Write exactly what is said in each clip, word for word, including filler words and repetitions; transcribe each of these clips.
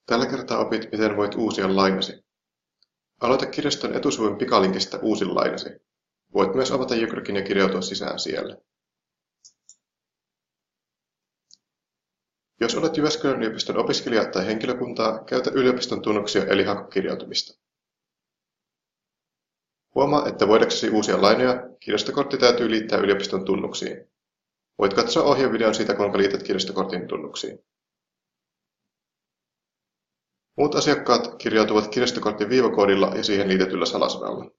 Tällä kertaa opit, miten voit uusia lainasi. Aloita kirjaston etusivun pikalinkistä Uusin lainasi. Voit myös avata Jykrkin ja kirjautua sisään siellä. Jos olet Jyväskylän yliopiston opiskelija tai henkilökuntaa, käytä yliopiston tunnuksia eli hakukirjautumista. Huomaa, että voidaksesi uusia lainoja, kirjastokortti täytyy liittää yliopiston tunnuksiin. Voit katsoa ohjevideon siitä, kuinka liität kirjastokortin tunnuksiin. Muut asiakkaat kirjautuvat kirjastokortin viivakoodilla ja siihen liitetyllä salasanalla.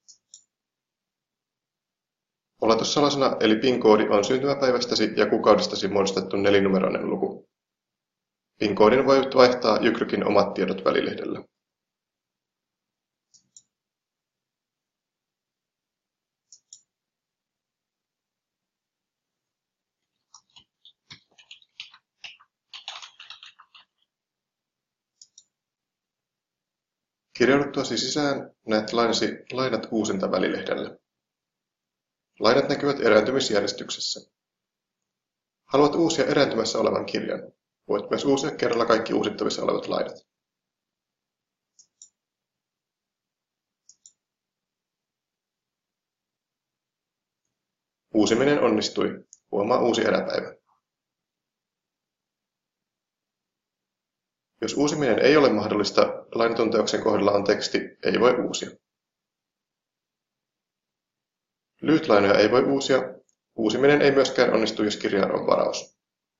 Oletussalasana eli PIN-koodi on syntymäpäivästäsi ja kuukaudestasi muodostettu nelinumeroinen luku. PIN-koodin voit vaihtaa Jykrkin omat tiedot välilehdellä. Kirjauduttuasi sisään näet lainasi Lainat uusinta välilehdellä. Lainat näkyvät erääntymisjärjestyksessä. Haluat uusia erääntymässä olevan kirjan. Voit myös uusia kerralla kaikki uusittavissa olevat lainat. Uusiminen onnistui. Huomaa uusi eräpäivä. Jos uusiminen ei ole mahdollista, lainatun teoksen kohdalla on teksti "Ei voi uusia". Lyhytlainoja ei voi uusia. Uusiminen ei myöskään onnistu, jos kirjaan on varaus.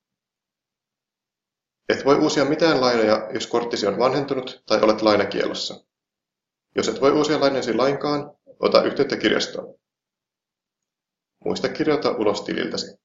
Et voi uusia mitään lainoja, jos korttisi on vanhentunut tai olet lainakiellossa. Jos et voi uusia lainojasi lainkaan, ota yhteyttä kirjastoon. Muista kirjautua ulos tililtäsi.